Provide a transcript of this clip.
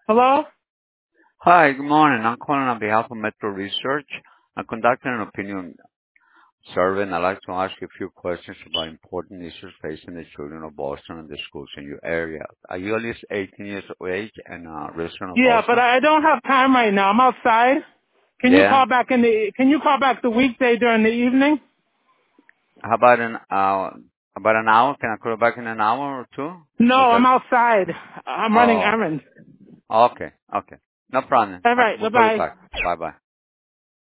Hello? Hi, good morning. I'm calling on behalf of Metro Research. I'm conducting an opinion survey, and I'd like to ask you a few questions about important issues facing the children of Boston and the schools in your area. Are you at least 18 years of age and a resident of Yeah, but Boston? I don't have time right now. I'm outside. Yeah. Can you call back the weekday during the evening? How about an hour? About an hour? Can I call back in an hour or two? No, Or is I'm that? outside. I'm running Oh, errands. okay. Okay. No problem. All right, We'll call you bye-bye. back. Bye bye.